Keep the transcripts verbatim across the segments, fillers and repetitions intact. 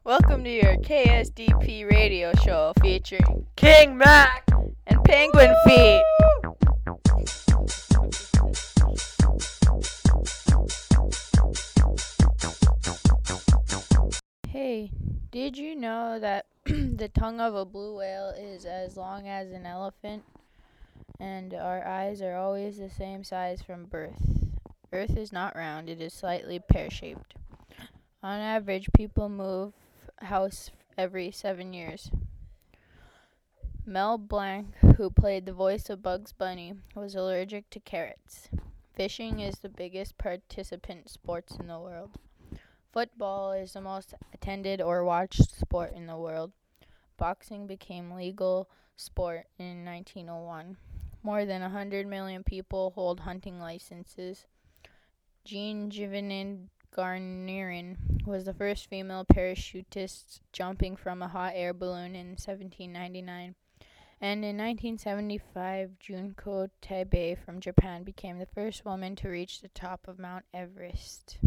Welcome to your K S D P radio show featuring King Mac and Penguin Feet. Hey, did you know that the tongue of a blue whale is as long as an elephant? And our eyes are always the same size from birth. Earth is not round, it is slightly pear-shaped. On average, people move house every seven years. Mel Blanc, who played the voice of Bugs Bunny, was allergic to carrots. Fishing is the biggest participant sports in the world. Football is the most attended or watched sport in the world. Boxing became legal sport in nineteen oh one. More than one hundred million people hold hunting licenses. Jean Givenin Garnerin was the first female parachutist jumping from a hot air balloon in seventeen ninety-nine. And in nineteen seventy-five, Junko Tabei from Japan became the first woman to reach the top of Mount Everest.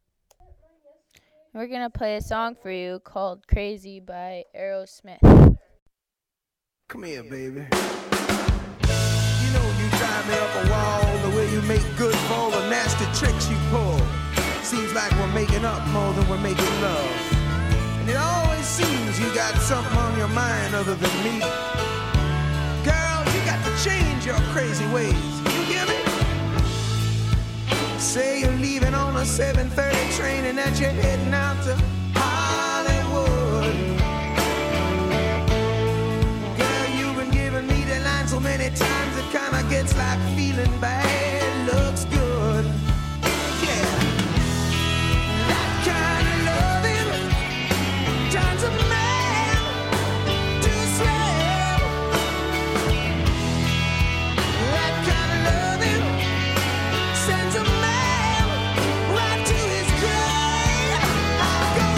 We're going to play a song for you called Crazy by Aerosmith. Come here, baby. You know you drive me up a wall, the way you make good for all the nasty tricks you pull. Seems like we're making up more than we're making love. And it always seems you got something on your mind other than me. Girl, you got to change your crazy ways. You hear me? Say you're leaving on a seven thirty train and that you're heading out to Hollywood. Girl, you've been giving me the line so many times it kinda gets like feeling bad looks good. Yeah. That kind of loving turns a man to slave. That kind of loving sends a man right to his grave. I go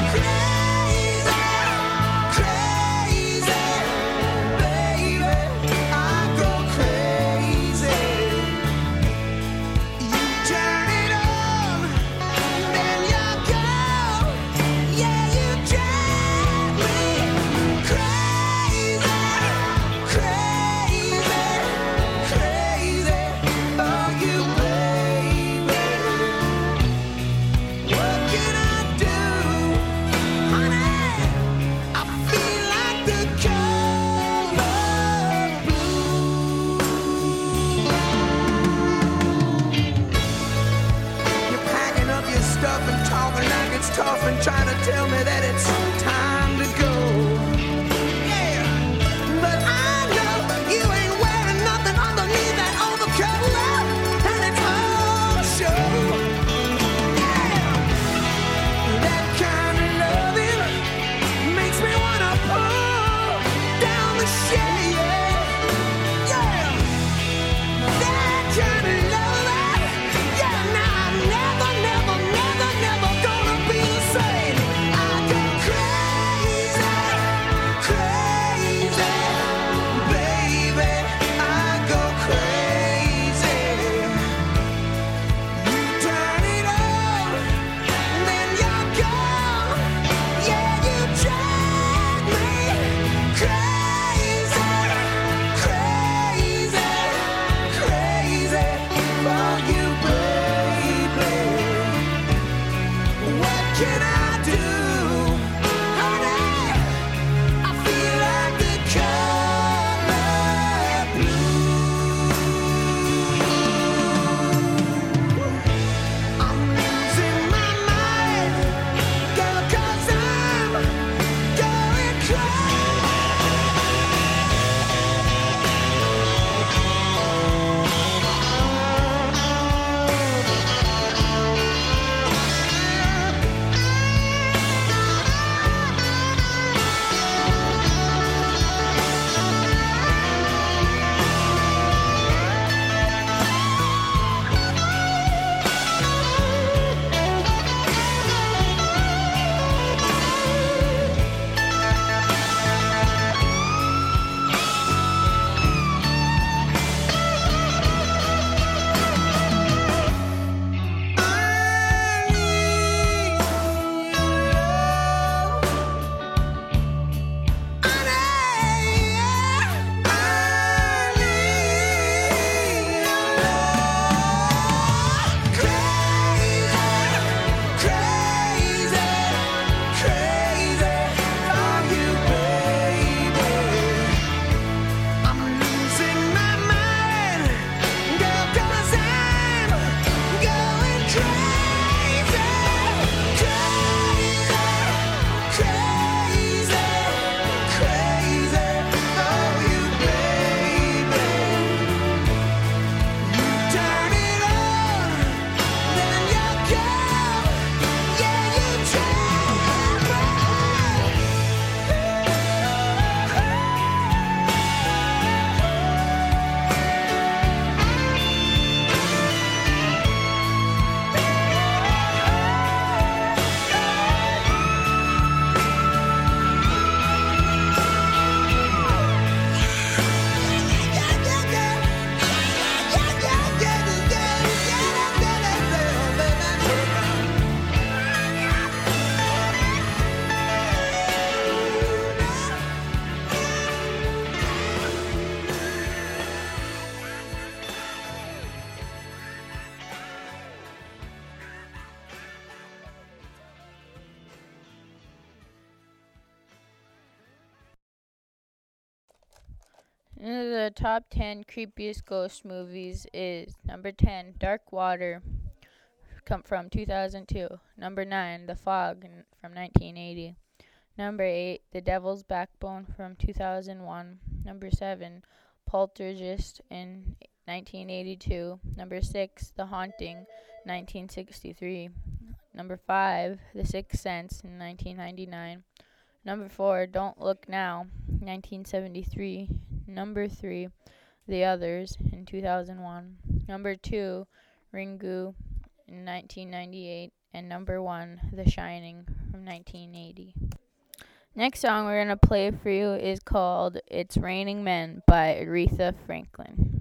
The top ten creepiest ghost movies is number ten, Dark Water, come from two thousand two. Number nine, The Fog from nineteen eighty. Number eight, The Devil's Backbone from two thousand one. Number seven, Poltergeist in nineteen eighty-two. Number six, The Haunting, nineteen sixty-three. Number five, The Sixth Sense in nineteen ninety-nine. Number four, Don't Look Now, nineteen seventy-three. Number three, The Others in two thousand one. Number two, Ringu in nineteen ninety-eight. And number one, The Shining from nineteen eighty. Next song we're going to play for you is called It's Raining Men by Aretha Franklin.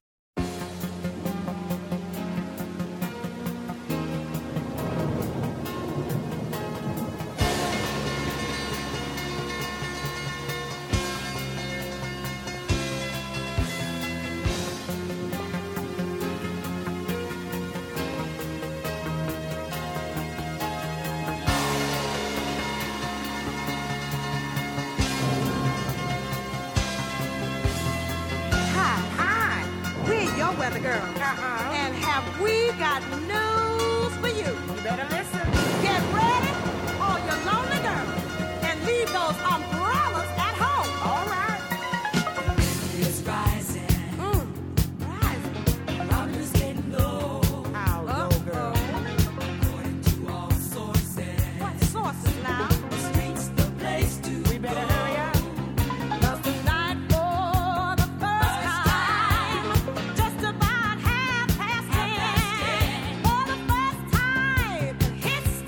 Weather girl. Uh-uh. And have we got news for you? You better listen. Get ready, all you lonely girls, and leave those umbrellas at home. All right. It's rising. Mm. Rising. Problems getting low. How low, girl? According to all sources. What sources now? The streets, the place to We better go. hurry up. Cause tonight for the first time, just about half past ten, for the first time, hits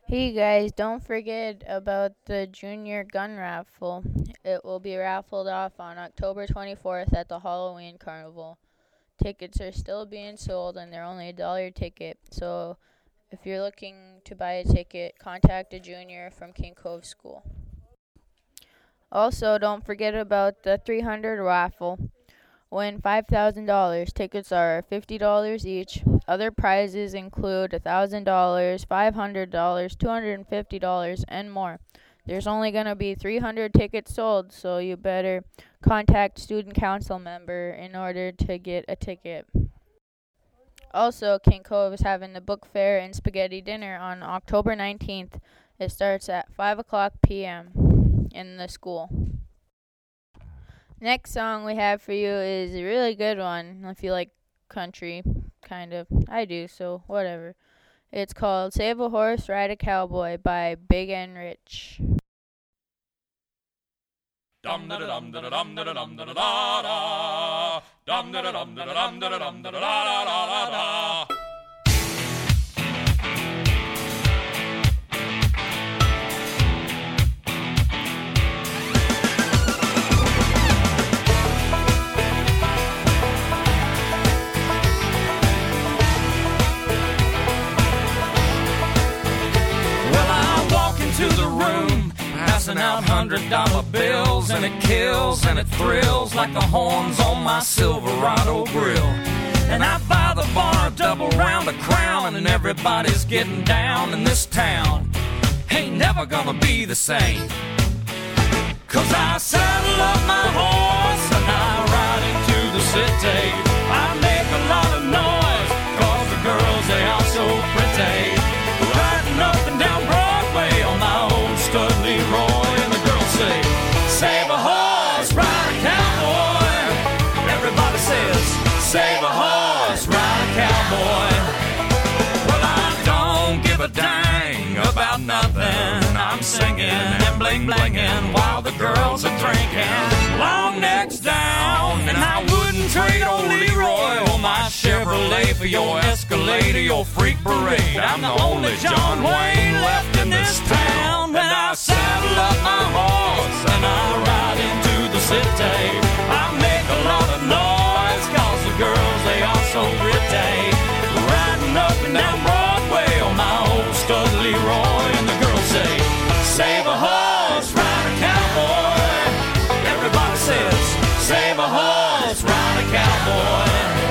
Hey guys, don't forget about the junior gun raffle. It will be raffled off on October twenty-fourth at the Halloween Carnival. Tickets are still being sold and they're only a dollar ticket. So if you're looking to buy a ticket, contact a junior from King Cove School. Also, don't forget about the three hundred raffle. Win five thousand dollars. Tickets are fifty dollars each. Other prizes include one thousand dollars, five hundred dollars, two hundred fifty dollars, and more. There's only going to be three hundred tickets sold, so you better contact student council member in order to get a ticket. Also, King Cove is having the book fair and spaghetti dinner on October nineteenth. It starts at five o'clock p.m. in the school. Next song we have for you is a really good one if you like country, kind of. I do, so whatever. It's called Save a Horse, Ride a Cowboy by Big and Rich. Dum da dum da dum da dum da da da. Dum da dum da dum da dum da da da da. To the room, passing out hundred dollar bills, and it kills and it thrills like the horns on my Silverado grill. And I buy the bar a double round of Crown, and everybody's getting down in this town. Ain't never gonna be the same, 'cause I saddle up my horse and I ride into the city. I make a lot of noise 'cause the girls, they are so pretty. Riding up and down Broadway on my old stud Leroy, and the girls say, save a horse, ride a cowboy. Everybody says, save a horse, ride a cowboy. Well, I don't give a dang about nothing. I'm singing and bling blinging while the girls are drinking. Long necks down, and I wouldn't trade old Leroy or my Chevrolet for your Escalade or your freak parade. I'm the only John Wayne left in this town. And I saddle up my horse and I ride into the city. I make a lot of noise 'cause the girls, they are so pretty. Riding up and down Broadway on my old stud Leroy, and the girls say, save a horse, ride a cowboy. Everybody says, save a horse, ride a cowboy.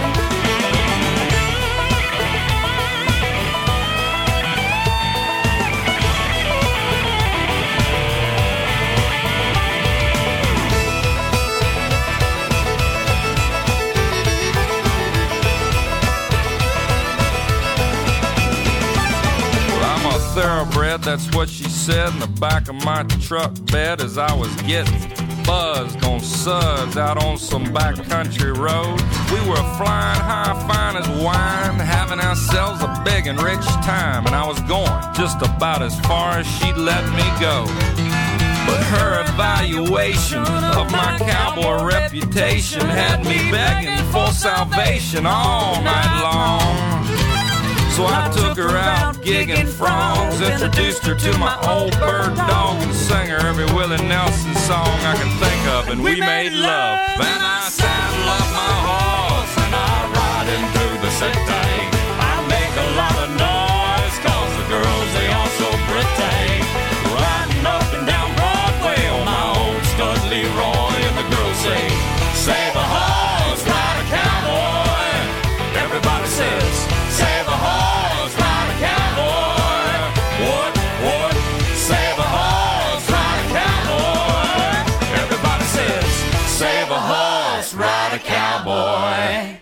Thoroughbred, that's what she said in the back of my truck bed as I was getting buzzed on suds out on some backcountry road. We were flying high, fine as wine, having ourselves a big and rich time, and I was going just about as far as she'd let me go. But her evaluation of my cowboy reputation had me begging for salvation all night long. So I took her out gigging frogs, introduced her to my old bird dog, and sang her every Willie Nelson song I could think of, and we made love. And I saddle up my horse and I ride into the city. I make a lot of noise 'cause the girls, they are so pretty. Riding up and down Broadway on my old stud Leroy, and the girls say, save a horse, ride a cowboy. Everybody says, save a horse, ride a cowboy. What, what? Save a horse, ride a cowboy. Everybody says, save a horse, ride a cowboy.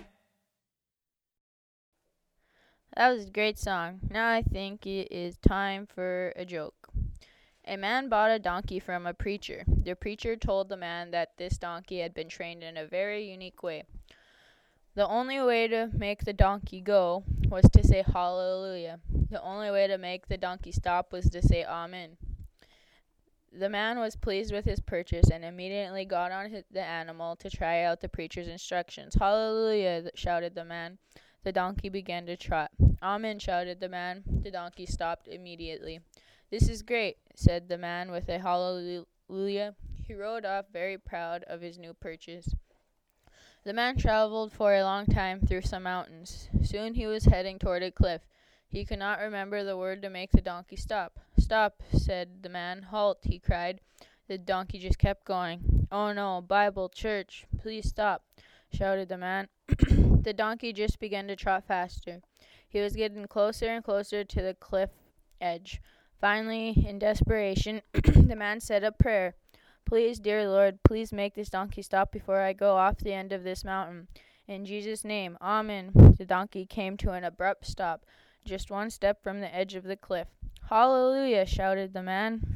That was a great song. Now I think it is time for a joke. A man bought a donkey from a preacher. The preacher told the man that this donkey had been trained in a very unique way. The only way to make the donkey go was to say hallelujah. The only way to make the donkey stop was to say amen. The man was pleased with his purchase and immediately got on his, the animal to try out the preacher's instructions. Hallelujah, shouted the man. The donkey began to trot. Amen, shouted the man. The donkey stopped immediately. This is great, said the man with a hallelujah. He rode off very proud of his new purchase. The man traveled for a long time through some mountains. Soon he was heading toward a cliff. He could not remember the word to make the donkey stop. Stop, said the man. Halt, he cried. The donkey just kept going. Oh no, Bible, church, please stop, shouted the man. The donkey just began to trot faster. He was getting closer and closer to the cliff edge. Finally, in desperation, the man said a prayer. Please, dear Lord, please make this donkey stop before I go off the end of this mountain. In Jesus' name, Amen. The donkey came to an abrupt stop, just one step from the edge of the cliff. Hallelujah, shouted the man.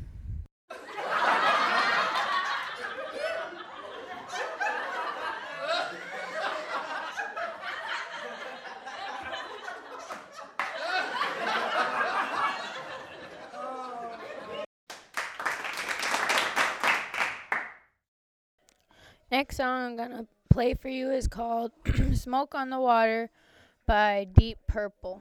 Next song I'm going to play for you is called Smoke on the Water by Deep Purple.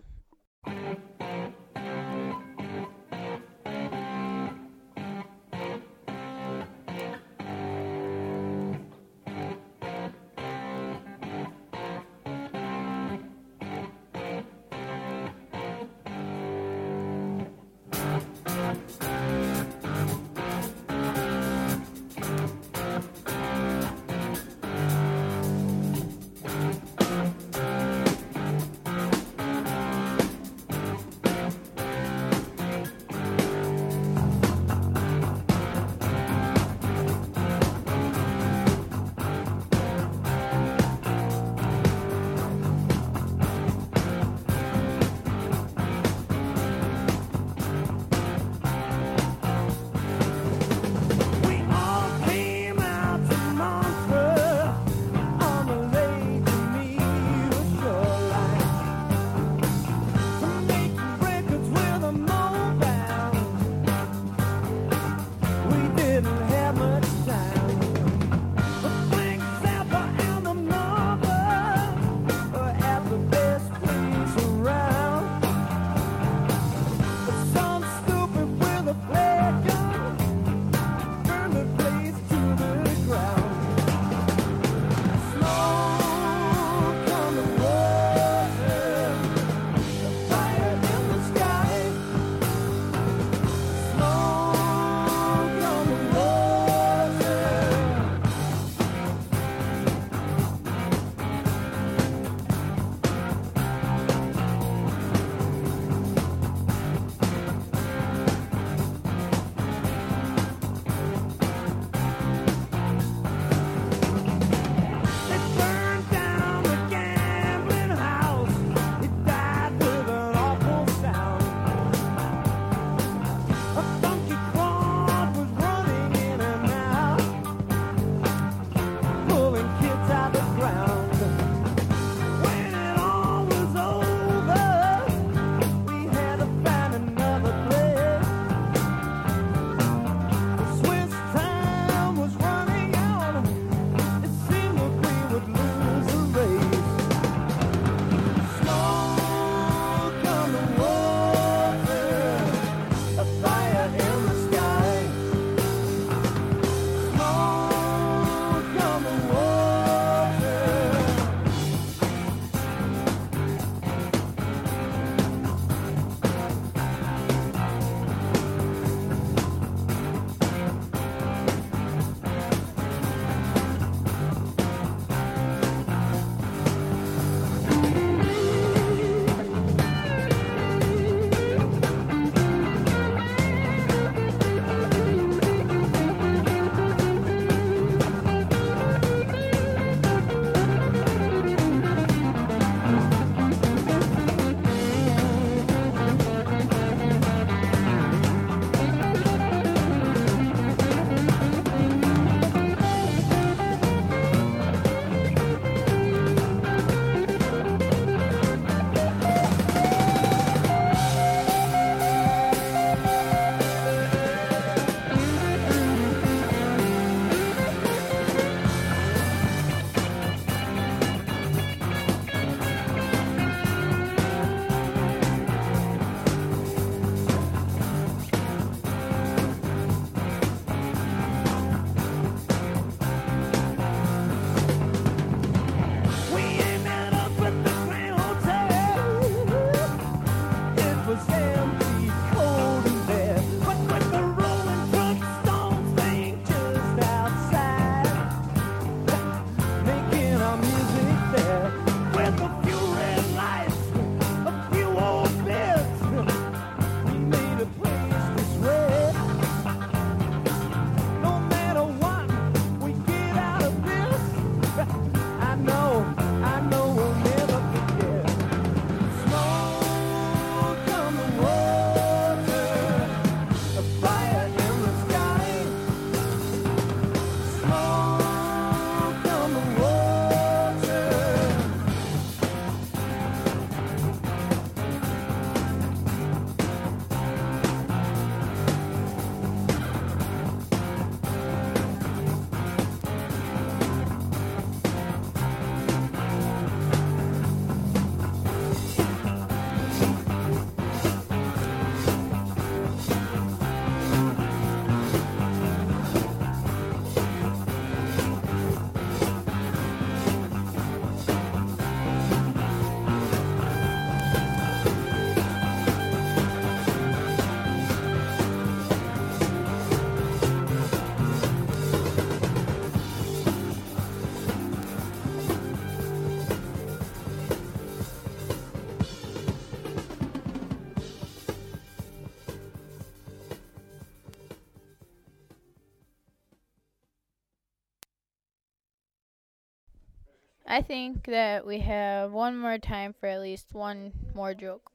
I think that we have one more time for at least one more joke.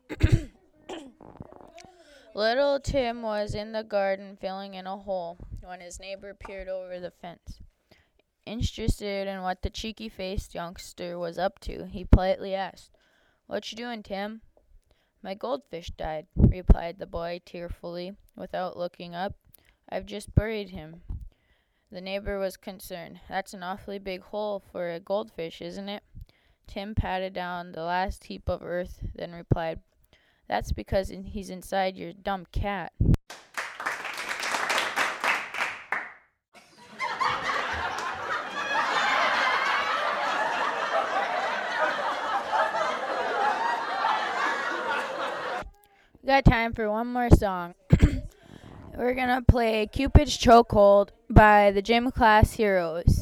Little Tim was in the garden filling in a hole when his neighbor peered over the fence. Interested in what the cheeky-faced youngster was up to, he politely asked, "What you doing, Tim?" "My goldfish died," replied the boy tearfully, without looking up. "I've just buried him." The neighbor was concerned. "That's an awfully big hole for a goldfish, isn't it?" Tim patted down the last heap of earth, then replied, "That's because he's inside your dumb cat." We got time for one more song. We're going to play Cupid's Chokehold by the Gym Class Heroes.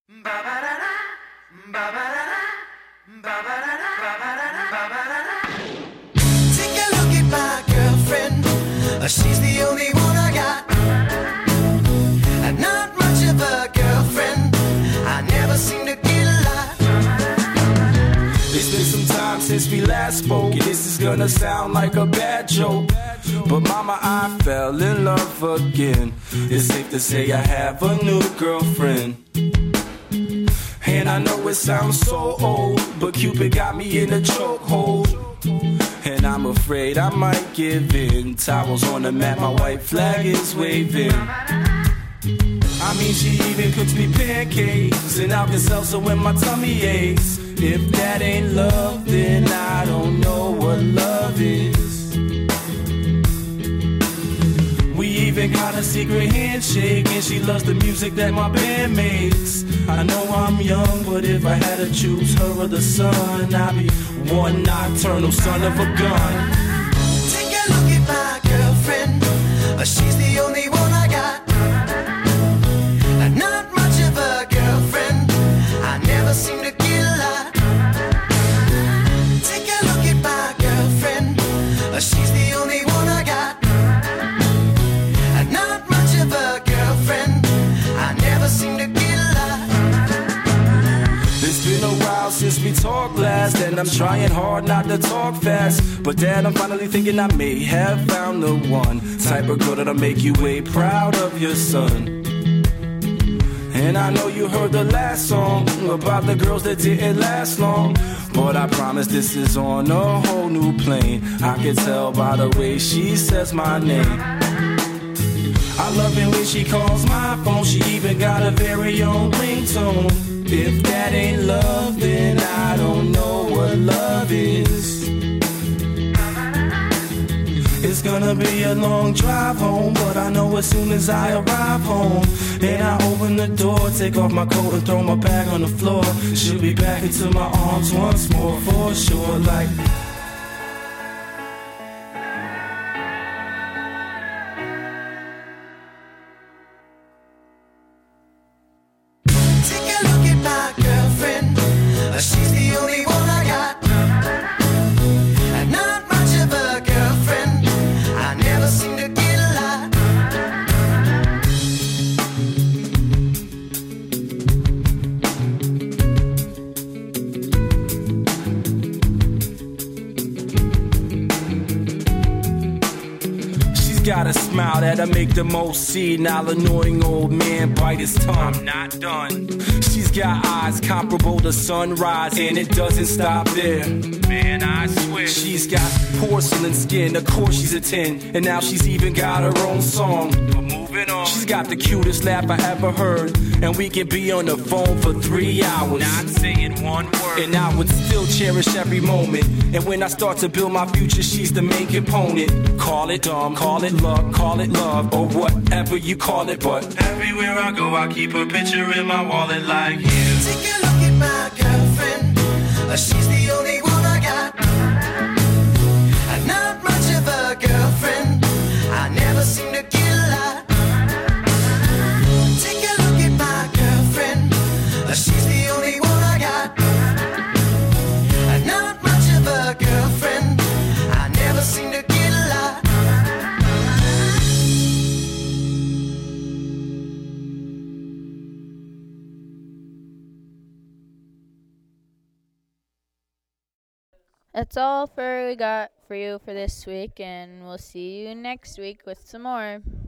Take a look at my girlfriend. Uh, she's the only one I got. Uh, not much of a girlfriend. I never seem to get a lot. It's been some time since we last spoke, and this is gonna sound like a bad joke, but mama, I fell in love again. It's safe to say I have a new girlfriend. And I know it sounds so old, but Cupid got me in a chokehold. And I'm afraid I might give in. Towels on the mat, my white flag is waving. I mean, she even cooks me pancakes and Alka-Seltzer when my tummy aches. If that ain't love, then I don't know what love is. We even got a secret handshake, and she loves the music that my band makes. I know I'm young, but if I had to choose her or the sun, I'd be one nocturnal son of a gun. Take a look at my girlfriend. Uh, she's the only one I got. Uh, not much of a girlfriend. I never seem to get a lot. Take a look at my girlfriend. Uh, she's the only one I got. Uh, not much of a girlfriend. I never seem to get a lot. It's been a while since we talked last, and I'm trying hard not to talk fast. But Dad, I'm finally thinking I may have found the one type of girl that'll make you way proud of your son. And I know you heard the last song about the girls that didn't last long, but I promise this is on a whole new plane. I can tell by the way she says my name. I love it when she calls my phone. She even got a very own ringtone. If that ain't love, then I don't know what love is. It's gonna be a long drive home, but I know as soon as I arrive home and I open the door, take off my coat and throw my bag on the floor, she'll be back into my arms once more for sure. Like, take a look at my girlfriend. Uh, she's the only one I got. Uh, not much of a girlfriend. I never seem to get a lot. she's got a smile that'll make the most senile, annoying old man bite his tongue. I'm not done. She's got eyes comparable to sunrise, and it doesn't stop there. Man, I swear. She's got porcelain skin, of course she's a ten, and now she's even got her own song. But moving on. She's got the cutest laugh I ever heard, and we can be on the phone for three hours. Not saying one word. And I would still cherish every moment. And when I start to build my future, she's the main component. Call it dumb, call it luck, call it love, or whatever you call it, but everywhere I go, I keep a picture in my wallet like you. Take a look at my girlfriend. Uh, she's the only one I got. Uh, not much of a girlfriend. I never seem to get a lot. Take a look at my girlfriend. Uh, she's the only one I got. Uh, not much of a girlfriend. I never seem to get a lot. That's all for we got for you for this week, and we'll see you next week with some more.